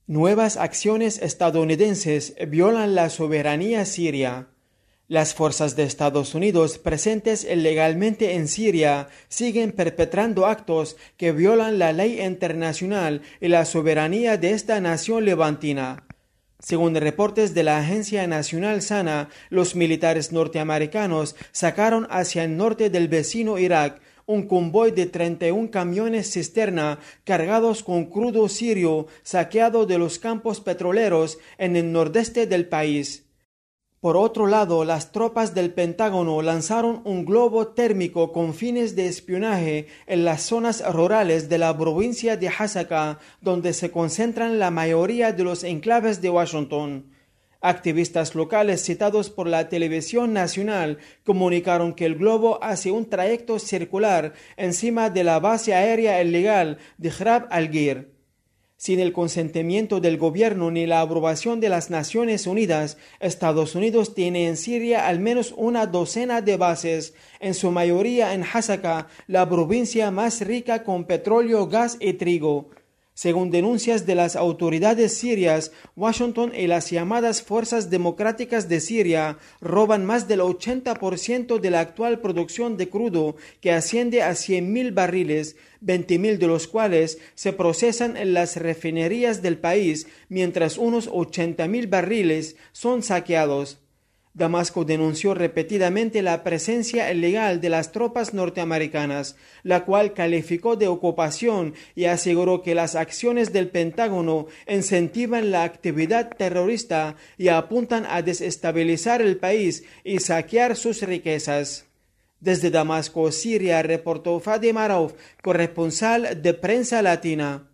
Nuevas acciones estadounidenses violan la soberanía siria. Las fuerzas de Estados Unidos presentes ilegalmente en Siria siguen perpetrando actos que violan la ley internacional y la soberanía de esta nación levantina. Según reportes de la Agencia Nacional SANA, los militares norteamericanos sacaron hacia el norte del vecino Irak un convoy de 31 camiones cisterna cargados con crudo sirio saqueado de los campos petroleros en el nordeste del país. Por otro lado, las tropas del Pentágono lanzaron un globo térmico con fines de espionaje en las zonas rurales de la provincia de Hasaka, donde se concentran la mayoría de los enclaves de Washington. Activistas locales citados por la televisión nacional comunicaron que el globo hace un trayecto circular encima de la base aérea ilegal de Hrab al-Gir. Sin el consentimiento del gobierno ni la aprobación de las Naciones Unidas, Estados Unidos tiene en Siria al menos una docena de bases, en su mayoría en Hasaka, la provincia más rica con petróleo, gas y trigo. Según denuncias de las autoridades sirias, Washington y las llamadas Fuerzas Democráticas de Siria roban más del 80% de la actual producción de crudo, que asciende a 100.000 barriles, 20.000 de los cuales se procesan en las refinerías del país, mientras unos 80.000 barriles son saqueados. Damasco denunció repetidamente la presencia ilegal de las tropas norteamericanas, la cual calificó de ocupación y aseguró que las acciones del Pentágono incentivan la actividad terrorista y apuntan a desestabilizar el país y saquear sus riquezas. Desde Damasco, Siria, reportó Fadi Marauf, corresponsal de Prensa Latina.